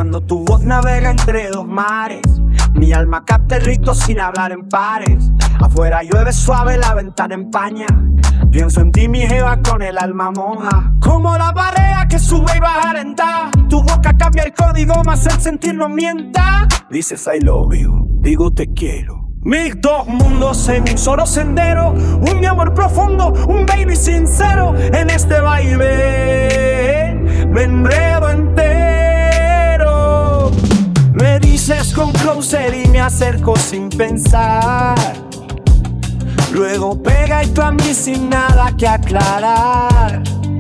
Cuando tu voz navega entre dos mares, mi alma capta el rito sin hablar en pares. Afuera llueve suave, la ventana empaña. Pienso en ti, mi jeva, con el alma moja. Como la marea que sube y baja lenta. Tu boca cambia el código, más el sentir no mienta. Dices I love you, digo te quiero. Mis dos mundos en un solo sendero. Un mi amor profundo, un baby sincero. En este baile me enredo entero. Me dices con closer y me acerco sin pensar. Luego pega y tú a mí sin nada que aclarar.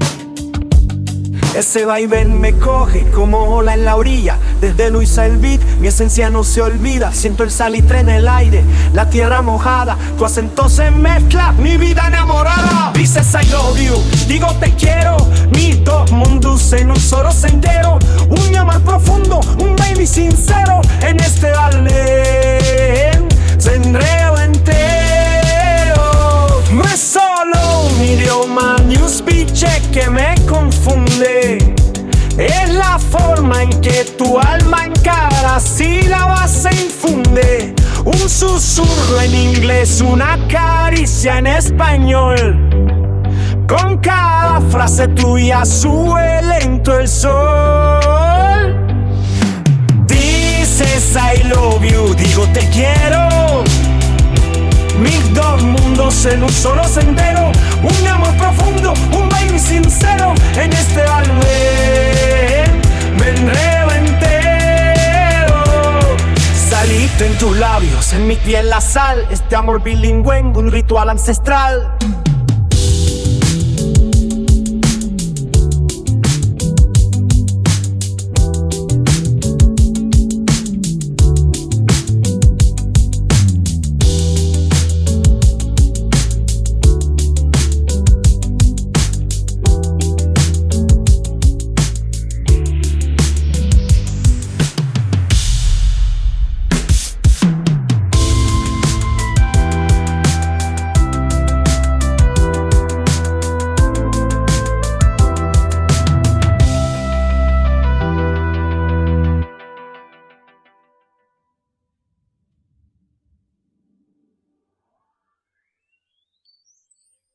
Ese vaivén me coge como ola en la orilla. Desde Luisa el beat, mi esencia no se olvida. Siento el salitre en el aire, la tierra mojada. Tu acento se mezcla, mi vida enamorada. Dices I love you, digo te quiero. Mis dos mundos en un solo sendero. Un mi amor profundo, un baby sincero. En este ballet se enredo entero. No es solo un idioma ni un speech que me confunde. Es la forma en que tu alma en cada sílaba se infunde. Un susurro en inglés, una caricia en español. Con cada frase tuya sube lento el sol. Dices I love you, digo te quiero. Mis dos mundos en un solo sendero. Un amor profundo, un baile sincero. En este ballet me enredo entero. Saliste en tus labios, en mi piel la sal. Este amor bilingüe, un ritual ancestral.